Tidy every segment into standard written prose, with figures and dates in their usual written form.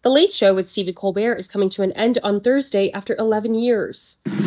The Late Show with Stephen Colbert is coming to an end on Thursday after 11 years. It's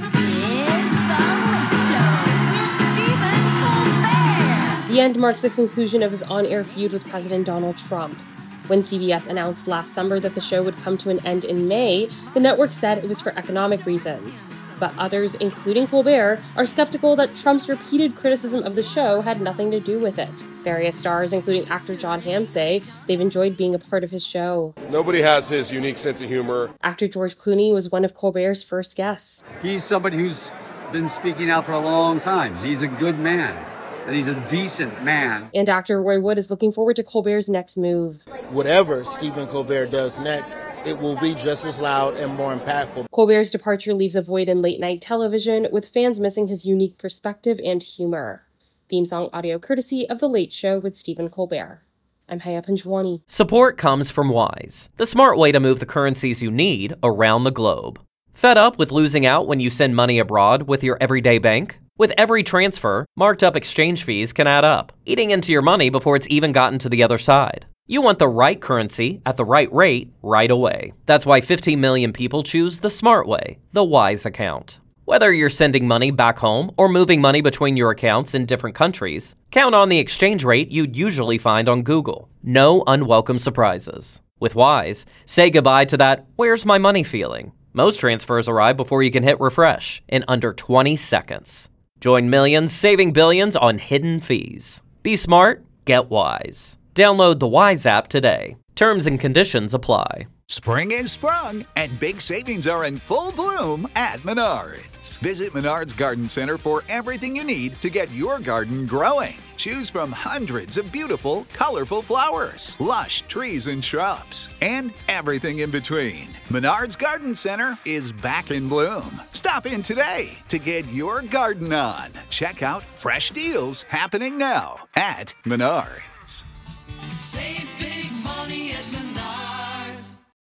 The Late Show with Stephen Colbert. The end marks the conclusion of his on-air feud with President Donald Trump. When CBS announced last summer that the show would come to an end in May, the network said it was for economic reasons. But others, including Colbert, are skeptical that Trump's repeated criticism of the show had nothing to do with it. Various stars, including actor Jon Hamm, say they've enjoyed being a part of his show. Nobody has his unique sense of humor. Actor George Clooney was one of Colbert's first guests. He's somebody who's been speaking out for a long time. He's a good man. And he's a decent man. And actor Roy Wood is looking forward to Colbert's next move. Whatever Stephen Colbert does next, it will be just as loud and more impactful. Colbert's departure leaves a void in late-night television, with fans missing his unique perspective and humor. Theme song audio courtesy of The Late Show with Stephen Colbert. I'm Haya Panjwani. Support comes from Wise, the smart way to move the currencies you need around the globe. Fed up with losing out when you send money abroad with your everyday bank? With every transfer, marked up exchange fees can add up, eating into your money before it's even gotten to the other side. You want the right currency at the right rate right away. That's why 15 million people choose the smart way, the Wise account. Whether you're sending money back home or moving money between your accounts in different countries, count on the exchange rate you'd usually find on Google. No unwelcome surprises. With Wise, say goodbye to that "where's my money" feeling. Most transfers arrive before you can hit refresh in under 20 seconds. Join millions saving billions on hidden fees. Be smart, get Wise. Download the Wise app today. Terms and conditions apply. Spring is sprung, and big savings are in full bloom at Menards. Visit Menards Garden Center for everything you need to get your garden growing. Choose from hundreds of beautiful, colorful flowers, lush trees and shrubs, and everything in between. Menards Garden Center is back in bloom. Stop in today to get your garden on. Check out fresh deals happening now at Menards. Save